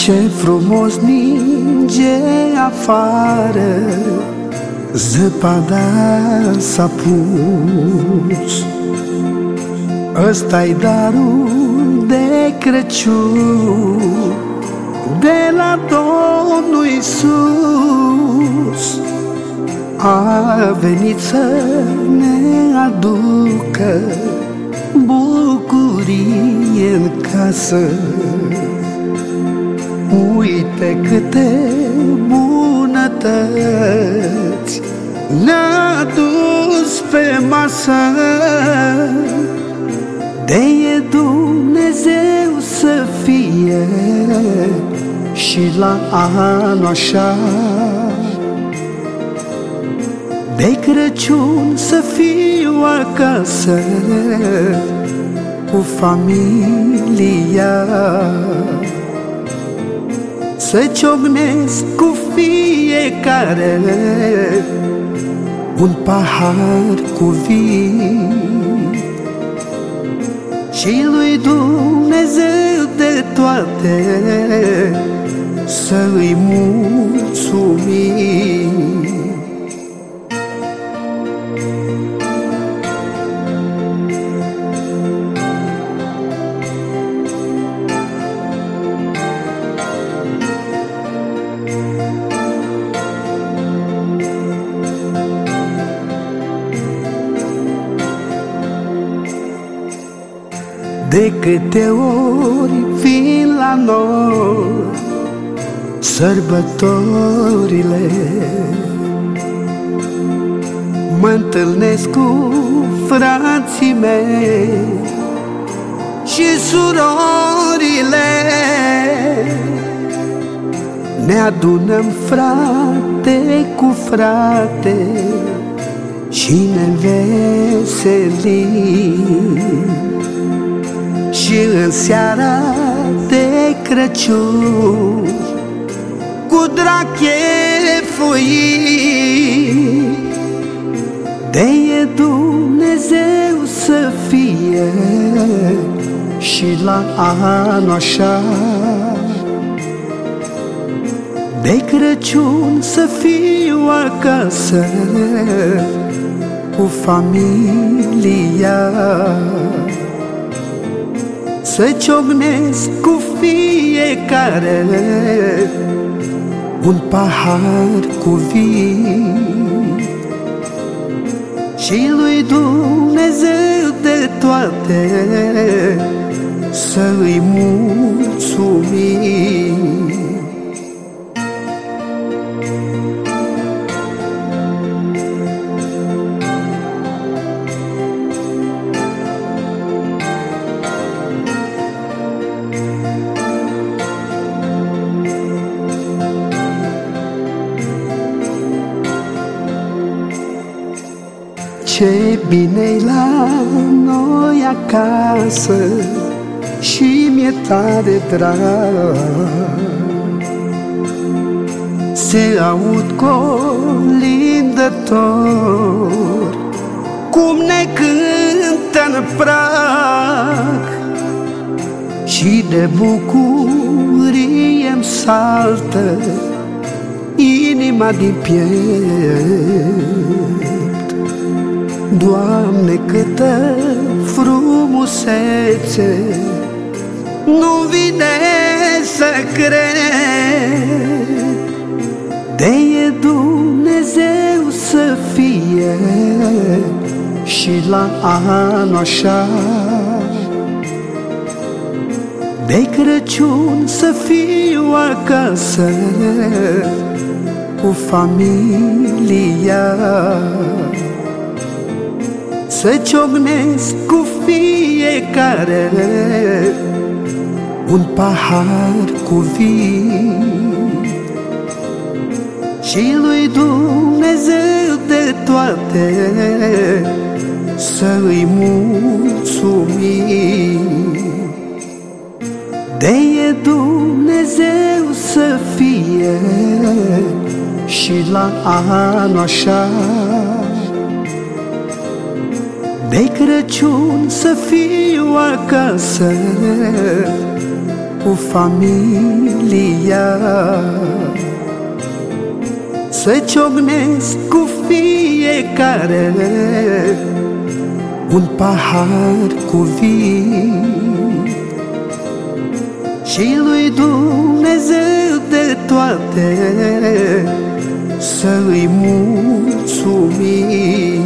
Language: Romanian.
Ce frumos ninge afară, zăpada s-a pus. Ăsta-i darul de Crăciun de la Domnul Iisus. A venit să ne aducă bucurie în casă. Uite câte bunătăți ne-a adus pe masă. De-e Dumnezeu să fie și la anul așa. De Crăciun să fiu acasă cu familia, să ciocnesc cu fiecare un pahar cu vin și lui Dumnezeu de toate să-i mulțumim. De câte ori vin la noi sărbătorile, mă întâlnesc cu frații mei și surorile. Ne adunăm frate cu frate și ne înveselim. Și în seara de Crăciun cu drag chefuim. De-e Dumnezeu să fie și la anul așa. De Crăciun să fiu acasă cu familia, să ciocnesc cu fiecare un pahar cu vin și lui Dumnezeu de toate să-i mulțumim. Ce bine-i la noi acasă și mi-e tare drag. Se aud colindători cum ne cântă în prag și de bucurie-mi saltă inima din piept. Doamne, câtă frumusețe, nu vine să cred. De-e Dumnezeu să fie și la anul așa. De Crăciun să fiu acasă cu familia, să ciocnesc cu fiecare un pahar cu vin și lui Dumnezeu de toate să-i mulțumim. De-e Dumnezeu să fie și la anul așa. De Crăciun să fiu acasă cu familia, să ciocnesc cu fiecare un pahar cu vin și lui Dumnezeu de toate să-i mulțumim.